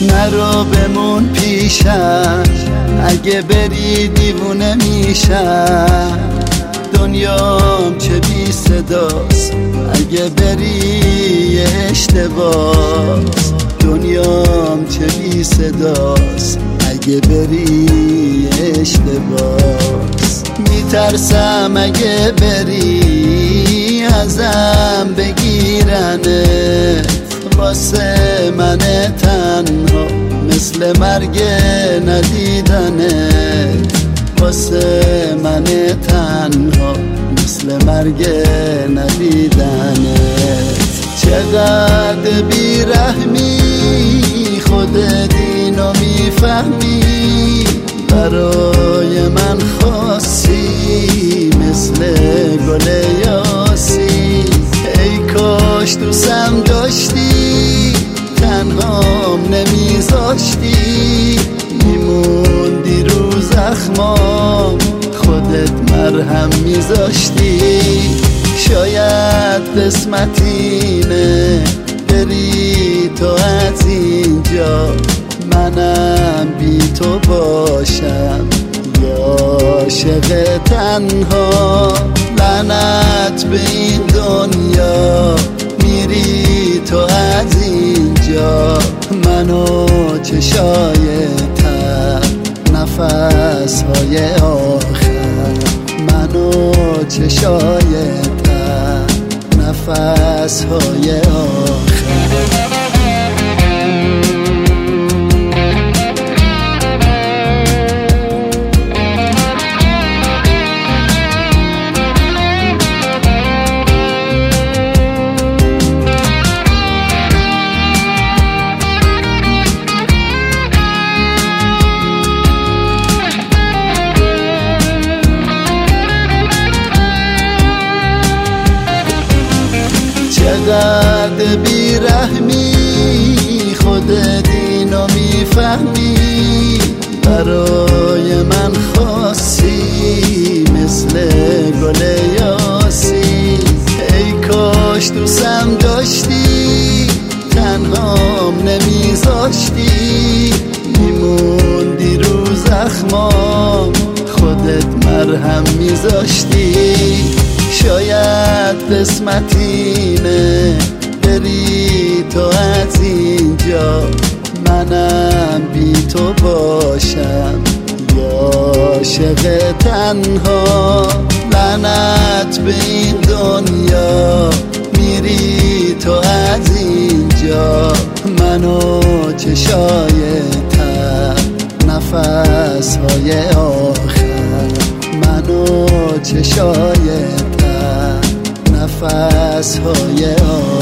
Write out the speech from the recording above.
نرو بمون پیشم، اگه بری دیوونه میشم. دنیام چه بی صداست، اگه بری اشتباس. دنیام چه بی صداست، اگه بری اشتباس. میترسم اگه بری ازم بگیرنت، واسه من تنها مثل مرگ ندیدنت. واسه من تنها مثل مرگ ندیدنت. چقدر بیرحمی، خودت اینو میفهمی. برای من خاصی مثل گل یاسی. ای کاش دوستم داشتی، تنهام نمیذاشتی. میموندی رو زخمام، خودت مرهم میذاشتی. شاید قسمت اینه بری تو از اینجا، منم بی تو باشم یا عاشق تنها. لعنت به این دنیا، میری تو از اینجا. منو چشای تر، نفس‌های آخر. منو چشای تر، نفس‌های آخر. چقدر بیرحمی، خودت اینو میفهمی. برای من خاصی مثل گل یاسی. ای کاش دوستم داشتی، تنهام نمیذاشتی. میموندی رو زخمام، خودت مرهم میذاشتی. شاید قسمت اینه بری تو از اینجا، منم بی تو باشم یا عاشق تنها. لعنت به این دنیا، میری تو از اینجا. منو چشای تر، نفس‌های آخر. منو چشای تر، نفس‌های آخر.